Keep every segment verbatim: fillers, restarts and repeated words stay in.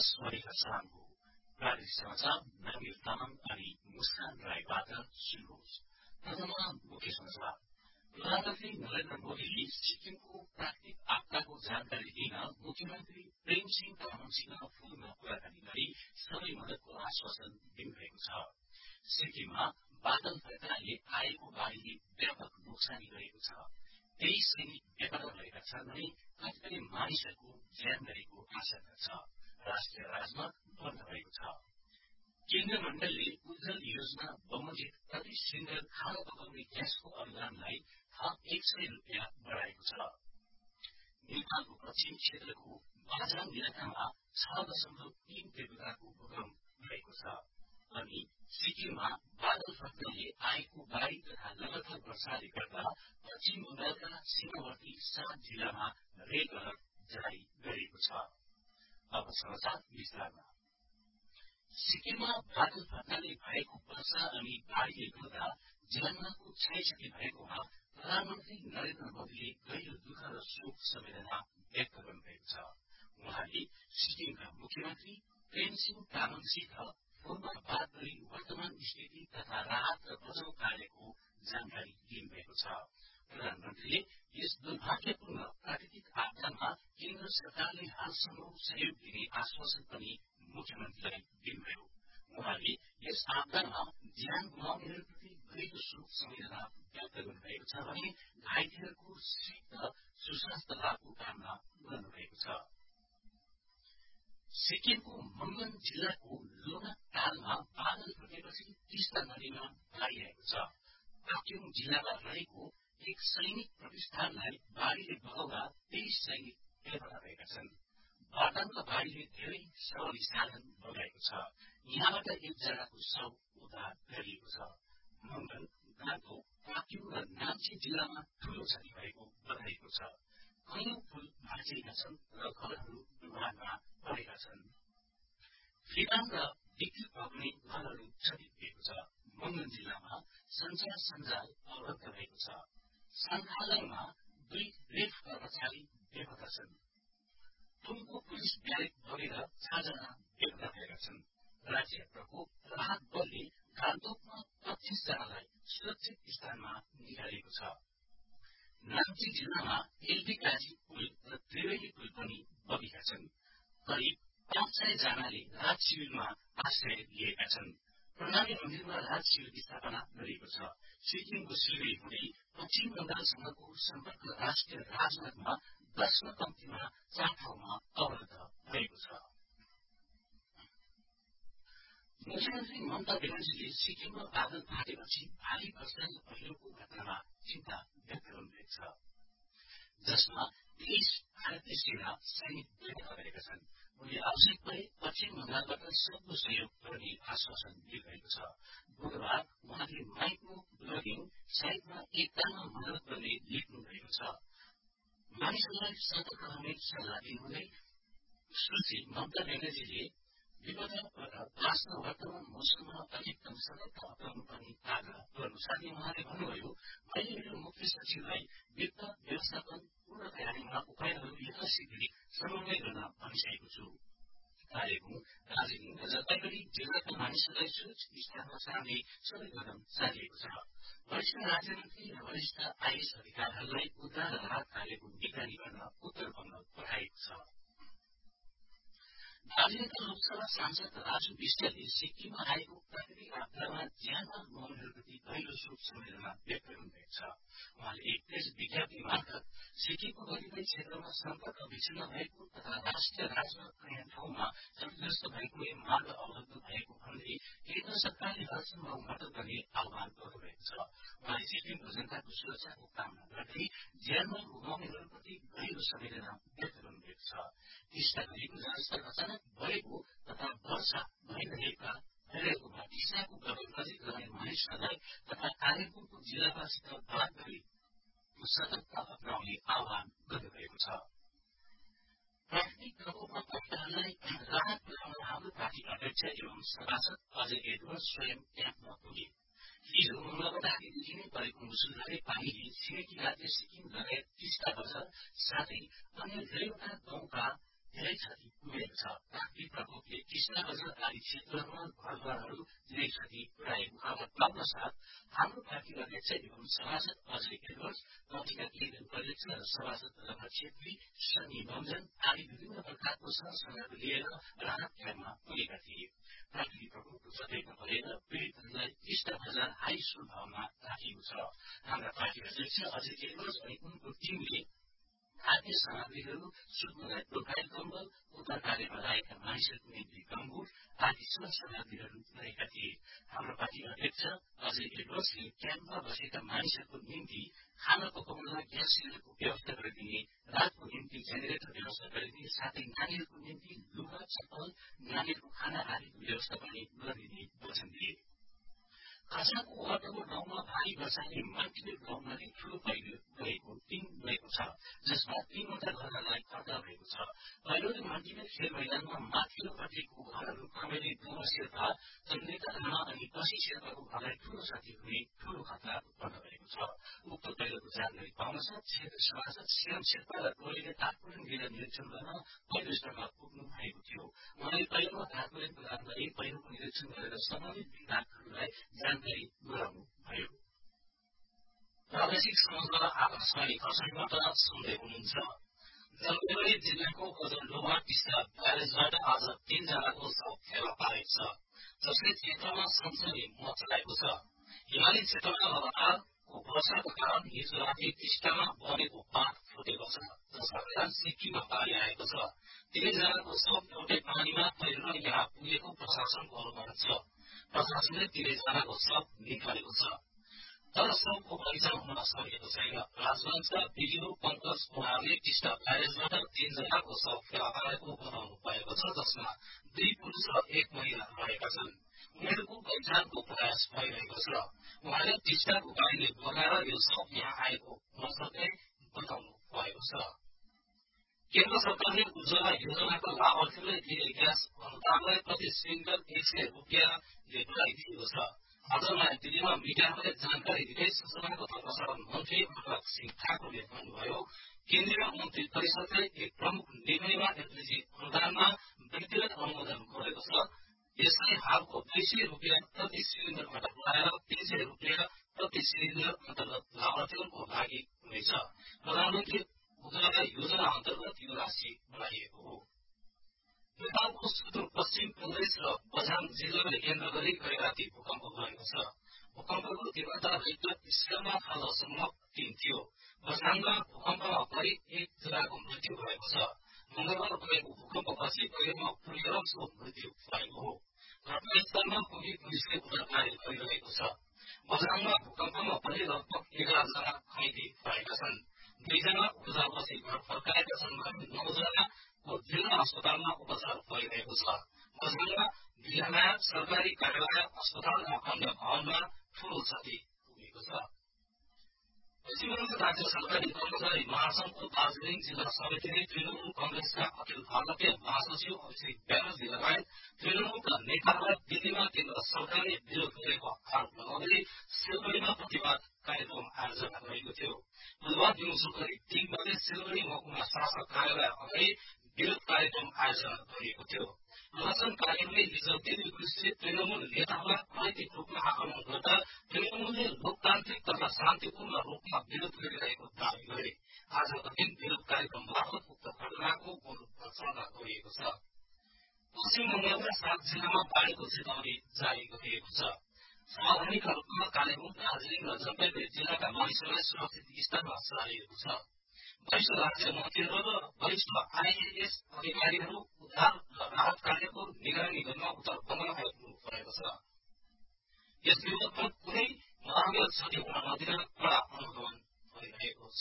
आकाशवाणीका सामु प्रादेशिक समाचार नवीर तामाङ अनि मुस्कान राईबाट सुन्नुहोस्। प्रथममा मुख्य समाचार। प्रधानमन्त्री नरेन्द्र मोदीले सिक्किमको प्राकृतिक आपदाको जानकारी दिन मुख्यमन्त्री प्रेमसिंह तामाङसित फोनमा कुराकानी गरी सबै मदतको आश्वासन दिनुभएको छ। सिक्किममा बादल फैसलाले आएको बाढीले व्यापक नोक्सानी गरेको छ। तेइस सैनिक बेपत्ता भएका छन् भने कतिपय मानिसहरूको ज्यान गएको आशंका छ। राष्ट्रिय राजमार्ग बन्द भएको छ। केन्द्रीय मण्डलले उज्जवल योजना बमोजिम प्रति सिलिण्डर खाना पकाउने ग्यासको अनुदानलाई थप एक सय रुपियाँ बढ़ाएको छ। नेपालको पश्चिम क्षेत्रको बाजाङ इलाकामा छ दशमलव तीन तीव्रताको भूकम्प भएको छ। अनि सिक्किममा बादल फट्नाले आएको बाढ़ी तथा लगातार वर्षाले गर्दा पश्चिम बंगालका सीमावर्ती सात जिल्लामा रेड अलर्ट जारी गरिएको छ। अब समाचार विस्तारमा। सिक्किममा बादल फट्नाले भएको वर्षा अनि बाढ़ीले गर्दा ज्यानमालको क्षयक्षति भएकोमा प्रधानमन्त्री नरेन्द्र मोदीले गहिरो दुःख र शोक संवेदना व्यक्त गर्नुभएको छ। उहाँले सिक्किमका मुख्यमन्त्री प्रेमसिंह तामाङसित फोनमा बात गरी वर्तमान स्थिति तथा राहत र बचाउ कार्यको जानकारी दिनुभएको छ। प्रधानमन्त्रीले यस दुर्भाग्यपूर्ण प्राकृतिक आपदामा केन्द्र सरकारले हालसम्म सहयोग दिने आश्वासन पनि मुख्यमन्त्रीलाई दिनुभयो। उहाँले यस आपदामा ज्यान गुमाउनेहरूप्रति गहिरो शोक संवेदना व्यक्त गर्नुभएको छ भने घाइतेहरूको शीघ्र सुस्वास्थ्य लाभको कामना गर्नुभएको छ। सिक्किमको मंगन जिल्लाको लोनाक तालमा बादल फटेपछि टिस्टा नदीमा बाढ़ी आएको छ। पाक्योङ जिल्लामा रहेको एक सैनिक प्रतिष्ठानलाई बाढ़ीले बगाउँदा तेइस सैनिक बेपत्ता भएका छन्। बाटाङका बाढ़ीले धेरै सवारी साधन बगाएको छ। यहाँबाट एकजनाको शव उद्धार गरिएको छ। मंगन, गान्तोक, पाक्योङ र नाम्ची जिल्लामा ठूलो क्षति भएको बताइएको छ। कैयौं पुल भाँचिएका छन् र घरहरू डुबानमा परेका छन्। फिदाम र विद्युत भएकोले घरहरू क्षतिग्रस्त छ। मंगन जिल्लामा संचार सञ्जाल अवरुद्ध भएको छ। सन्थालङमा दुई रेफ कर्मचारी बेपत्ता छन्। थुमको पुलिस ब्यारेक बगेर चारजना बेपत्ता भएका छन्। राज्य प्रकोप राहत बलले गान्तोकमा पच्चीस जनालाई सुरक्षित स्थानमा निकालेको छ। नाम्ची जिल्लामा एलबी काजी पुल र त्रिवेणी पुल पनि बगेका छन्। करिब पाँच सय जनाले राहत शिविरमा आश्रय लिएका छन्। प्रणामी मन्दिरमा राहत शिविर स्थापना गरिएको छ। सिक्किमको सिलगढ़ी हुँदै पश्चिम बंगालसँगको सम्पर्क राष्ट्रिय राजमार्गमा दशमा कम्तीमा चार ठाउँमा अवरुद्ध भएको छ। मुख्यमन्त्री ममता ब्यानर्जीले सिक्किममा बादल फाटेपछि भारी वर्षा र पहिरोको घटनामा चिन्ता व्यक्त गर्नुभएको छ, जसमा तेइस भारतीय सेना सैनिक बेपत्ता भएका छन्। उनले आवश्यक परे पश्चिम बंगालबाट सक्दो सहयोग गर्ने आश्वासन दिनुभएको छ। बुधबार उहाँले माइक्रो ब्लगिङ साइटमा एकतामा मदत गर्ने लेख्नु भएको छ। मानिसहरूलाई सतर्क रहने सल्लाह दिनुहुँदै सुश्री ममता ब्यानर्जीले विपदबाट बाँच्न वर्तमान मौसममा अधिकतम सतर्कता अप्नाउनु पर्ने आग्रह गर्नु साथै उहाँले भन्नुभयो, मैले मेरो मुख्य सचिवलाई वित्त व्यवस्थापन पूर्ण तयारीमा उपायहरू यथाशीघ्र समन्वय गर्न भनिसकेको छु। कालेबुङ, दार्जीलिङ र जलपाइगुड़ी जिल्लाका मानिसहरूलाई सुरक्षित स्थानमा सार्ने सबै कदम चालिएको छ। वरिष्ठ राज्यमन्त्री र वरिष्ठ आइएस अधिकारीहरूलाई उद्धार र राहत कार्यको निगरानी गर्न उत्तर बंगाल पठाइएको छ। दार्जीलिङका लोकसभा सांसद राजु विष्टले सिक्किममा आएको प्राकृतिक आपदामा ज्यानमाल गुमाउनेहरूप्रति गहिरो शोक संवेदना व्यक्त गर्नुभएको छ। उहाँले एक प्रेस विज्ञप्ति मार्फत सिक्किमको कतिपय क्षेत्रमा सम्पर्क विच्छिन्न भएको तथा राष्ट्रिय राजमार्ग कैयौं ठाउँमा क्षतिग्रस्त भएकोले मार्ग अवरुद्ध भएको भन्दै केन्द्र सरकारले हरसम्भव मदत गर्ने आह्वान गर्नुभएको छ। उहाँले सिक्किमको जनताको सुरक्षाको कामना गर्दै ज्यानमाल गुमाउनेहरूप्रति गहिरो संवेदना व्यक्त गर्नुभएको छ। टिस्टा नदीको जलस्तर अचानक बढेको तथा वर्षा भइरहेका भइरहेकोमा टिस्टाको गबन नजिक रहने मानिसहरूलाई तथा कालेबुङको जिल्लावासीसित बात गरी सतर्कता अप्नाउने आह्वान गर्नुभएको छ। प्राकृतिक प्रकोपमा पीड़ितहरूलाई राहत पुर्याउन हाम्रो पार्टी अध्यक्ष एवं सभासद अजय एडवर्ड स्वयं क्याम्पमा पुगे। हिजो मंगलबार रातिदेखि नै परेको मुसलधारे पानीले छिमेकी राज्य सिक्किम लगायत टिस्टा बजार साथै अन्य धेरैवटा गाउँका धेरै क्षति पुगेको छ। प्राकृतिक प्रकोपले कृष्ण बजार आदि क्षेत्रहरूमा घरद्वारहरू धेरै क्षति पुर्याएको खबर पाउन साथ हाम्रो पार्टी अध्यक्ष एवं सभासद अजय एडवर्ड्स, पार्टीका केन्द्रीय उपाध्यक्ष र सभासद रमण छेत्री, शनि मञ्जन आदि विभिन्न प्रकारको सरसल्लाह लिएर राहत क्याम्पमा पुगेका थिए। प्राकृतिक प्रकोपको चपेटमा परेर पीड़ितहरूलाई कृष्ण बजार हाई स्कूल भवनमा राखिएको छ। हाम्रा पार्टी अध्यक्ष अजय एडवर्ड्स अनि उनको टीमले खाद्य सामग्रीहरू, सुत्नलाई प्रोफाइल कम्बल, उद्धार कार्यमा लागेका मानिसहरूको निम्ति गम्बुट आदि सामग्रीहरू रहेका थिए। हाम्रो पार्टी अध्यक्ष अजय एडवर्ड्सले क्याम्पमा बसेका मानिसहरूको निम्ति खाना पकाउनलाई ग्यास सिलिन्डरको व्यवस्था गरिदिने, रातको निम्ति जेनेरेटर व्यवस्था गरिदिने, साथै नानीहरूको निम्ति लुगा, चप्पल, नानीहरूको खाना आदिको व्यवस्था पनि गरिदिने वचन दिए। खसाको वार्ड नम्बर नौमा भारी वर्षाले मन्टिलो गाउँ नदी ठूलो पहिरो गएको तीन गएको छ, जसमा तीनवटा घरहरूलाई खतरा भएको छ। पहिरोले मन्टिलो खेल मैदानमा माथिल्लोपट्टिको घरहरू खमेली दुवा शेर्पा, चन्द्रिका राणा अनि पसी शेर्पाको घरलाई ठूलो क्षति हुने ठूलो खतरा उत्पन्न भएको छ। उक्त पहिरोको जानकारी पाउन साथ क्षेत्र सभासद श्याम शेर्पा र टोलीले तात्कालीन जिल्ला निरीक्षण गर्न पहिरो स्थलमा पुग्नु भएको थियो। उहाँले पहिरोमा तात्कालीन प्रदान गरी पहिरोको निरीक्षण गरेर सम्बन्धित विभागहरूलाई जानकारी गराउनु भयो। प्रादेशिक समाचार आकाशवाणी खरसाङबाट सुन्दै हुनुहुन्छ। जलपाइगुडी जिल्लाको ओजलडुबा टिस्टा ब्यारेजबाट आज तीनजनाको शव फेला पारेको छ, जसले क्षेत्रमा सनसनी मचाएको छ। हिमाली क्षेत्रमा लगातारको वर्षाको कारण हिजो राति टिस्टामा बनेको बाँध फुटेको छ, जसका कारण सिक्किममा पानी आएको छ। तीनजनाको शव एउटै पानीमा तैरेर यहाँ पुगेको प्रशासनको अनुमान छ। प्रशासनले तीनैजनाको शव निकालेको छ, तर शवको पहिचान हुन सकेको छैन। राजगंजका बिडिओ पङ्कज कुमारले टिस्टा ब्यारेजबाट तीनजनाको शव फेला पारेको बताउनु भएको छ, जसमा दुई पुरुष र एक महिला रहेका छन्। उनीहरूको पहिचानको प्रयास भइरहेको छ। उहाँले टिस्टाको गाडीले बगाएर यो शव यहाँ आएको हुनसक्ने बताउनु भएको छ। केन्द्र सरकारले उज्जवला योजनाका लाभार्थीलाई दिने ग्यास अनुदानलाई प्रति सिलिण्डर एक सय रुपियाँले बढाइदिएको छ। आज नयाँ दिल्लीमा मिडियाहरूलाई जानकारी दिँदै सूचना तथा प्रसारण मन्त्री अनुराग सिंह ठाकुरले भन्नुभयो, केन्द्रीय मन्त्री परिषदले एक प्रमुख निर्णयमा एलपीजी अनुदानमा वृद्धिलाई अनुमोदन गरेको छ। यसलाई हालको दुई सय रुपियाँ प्रति सिलिण्डरबाट बढाएर तीन सय रुपियाँ प्रति सिलिण्डर अन्तर्गत लाभार्थीहरूको लागि हुनेछ। प्रधानमन्त्री उज्जवला योजना अन्तर्गत यो राशि बढाइएको हो। नेपालको सुदूरपश्चिम प्रदेश र बझाङ जिल्लालाई केन्द्र गरी गए राति भूकम्प गएको छ। भूकम्पको तीव्रता रिक्टर स्केलमा छ दशमलव तीन थियो। बझाङमा भूकम्पमा परि एकजनाको मृत्यु भएको छ। मंगलबार भएको भूकम्पपछि पहिरोमा पुगेर उसको मृत्यु भएको हो। घटनास्थलमा पुगी पुलिसले उद्धार कार्य गरिरहेको छ। बझाङमा भूकम्पमा परि लगभग एघारजना घाइते भएका छन्। दुईजना उपचारपछि घर फर्काएका छन् भने नौजनाको जिल्ला अस्पतालमा उपचार भइरहेको छ। बझाङमा बिहानया सरकारी कार्यालय, अस्पताल र अन्य भवनमा ठूलो क्षति पुगेको छ। पश्चिम बंगाल राज्य सरकारी कर्मचारी महासंघको दार्जीलिङ जिल्ला समितिले तृणमूल कंग्रेसका अखिल भारतीय महासचिव अभिषेक ब्यानर्जी लगायत तृणमूलका नेताहरूलाई दिल्लीमा केन्द्र सरकारले विरोध गरेको आरोप लगाउँदै सिलगढ़ीमा प्रतिवाद कार्यक्रम आयोजना गरेको थियो। बुधबार दिउँसो करिब तीन बजे सिलगढ़ी महकुमा शासक कार्यालय अगाडि विरोध कार्यक्रम आयोजना गरिएको थियो। प्रदर्शन कार्यक्रमले हिजो दिल्ली पुलिसले तृणमूल नेताहरूलाई अनैतिक रूपमा आक्रमण गर्दा तृणमूलले लोकतान्त्रिक तथा शान्तिपूर्ण रूपमा विरोध गरिरहेको दावी गरे। आजको दिन विरोध कार्यक्रम मार्फत उक्त घटनाको पुनरुत्थान गरिएको छ। पश्चिम बंगालका सात जिल्लामा बाढ़ीको चेतावनी जारी गरिएको छ। सावधानीका रूपमा कालेबुङ, दार्जीलिङ र जलपाइगुड़ी जिल्लाका मानिसहरूलाई सुरक्षित स्थानमा सारिएको छ। वरिष्ठ राज्य मन्त्रीहरू र वरिष्ठ आईएएस अधिकारीहरू उद्धार र राहत कार्यको निगरानी गर्न उत्तर बंगाल आइपुग्नु भएको छ। यस विरोधमा कुनै मानवीय क्षति हुन नदिन कड़ा अनुगमन गरिरहेको छ।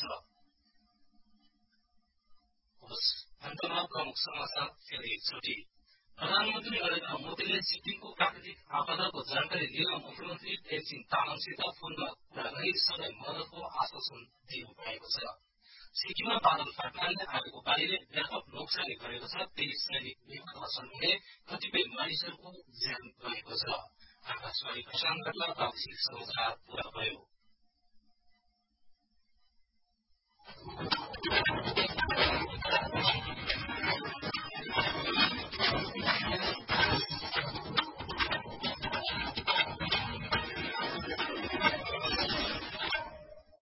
अन्तमा प्रमुख समाचार फेरि एकचोटि। प्रधानमन्त्री नरेन्द्र मोदीले सिक्किमको प्राकृतिक आपदाको जानकारी लिन मुख्यमन्त्री प्रेमसिंह तामाङसित फोनमा कुरा गरी सबै मद्दतको आश्वासन दिनु भएको छ। सिक्किममा बादल फाट्नाले आएको बाढ़ीले व्यापक नोक्सानी गरेको छ। त्यही सैनिक विपदमा छन् भने कतिपय मानिसहरूको ज्यान गएको छ। आकाशवाणी खरसाङबाट प्रादेशिक समाचार पूरा भयो।